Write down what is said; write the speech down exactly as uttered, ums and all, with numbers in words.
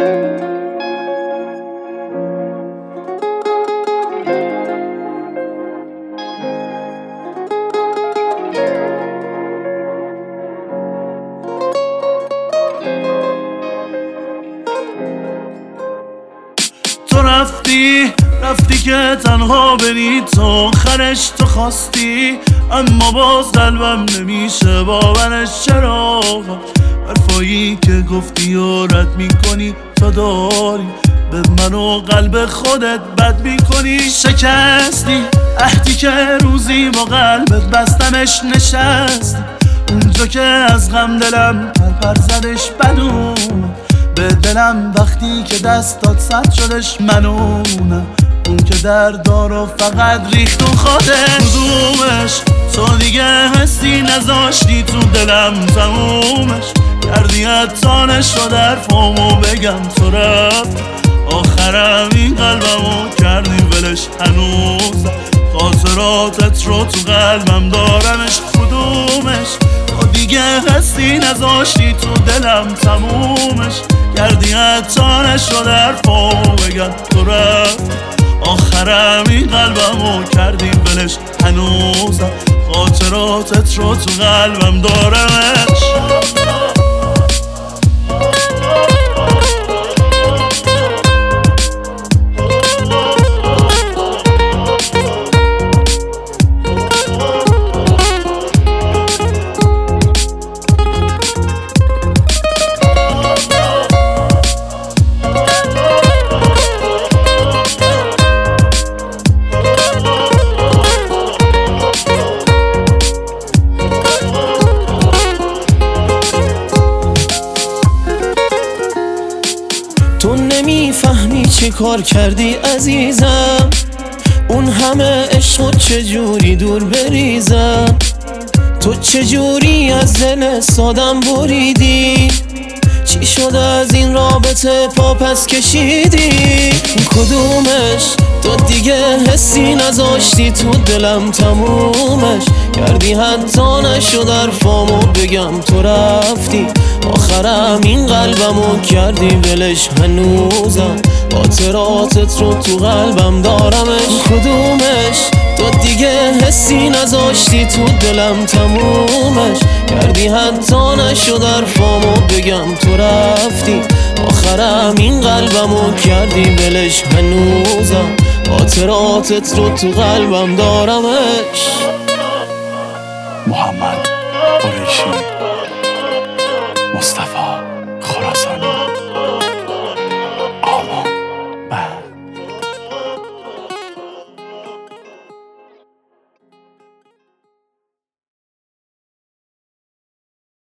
تو رفتی رفتی که تنها بری، تو آخرش تو خواستی، اما باز قلبم نمیشه باورش. چرا حرفایی که گفتی و رد میکنی تو داری، به من و قلب خودت بد میکنی. شکستی عهدی که روزی با قلبت بستمش، نشستی اونجا که از غم دلم پر پر زدش. بدون به دلم وقتی که دستات سد شدش، منونم اون که درد دارو فقط ریخت و خودش. کدومش تو دیگه حسی نذاشتی تو دلم، تمومش کردی حتانش رو در فامو بگم تو رفت. آخرم این قلبمو کردی ولش، هنوز خاطراتت رو تو قلبم دارمش. کدومش تو دیگه حسی نذاشتی تو دلم، تمومش کردی حتانش رو در فامو بگم تو رفت. آخرم این قلبمو کردی ولش، هنوزم خاطراتت رو تو قلبم دارمش. تو نمیفهمی چه کار کردی عزیزم، اون همه عشق چجوری دور بریزم. تو چجوری از دل سادم بریدی، چی شد از این رابطه پا پس کشیدی. کدومش تو دیگه حسی نذاشتی تو دلم، تمومش کردی حتی نشد در فامو بگم تو رفتی. آخرم این قلبمو کردی ولش، هنوزم خاطراتت رو تو قلبم دارمش. کدومش تو دیگه حسی نذاشتی تو دلم، تمومش کردی حتی نشد در فامو بگم تو رفتی. آخرم این قلبمو کردی ولش، هنوزم خاطراتت رو تو قلبم دارمش. محمد قریشی، مصطفی خراسانی.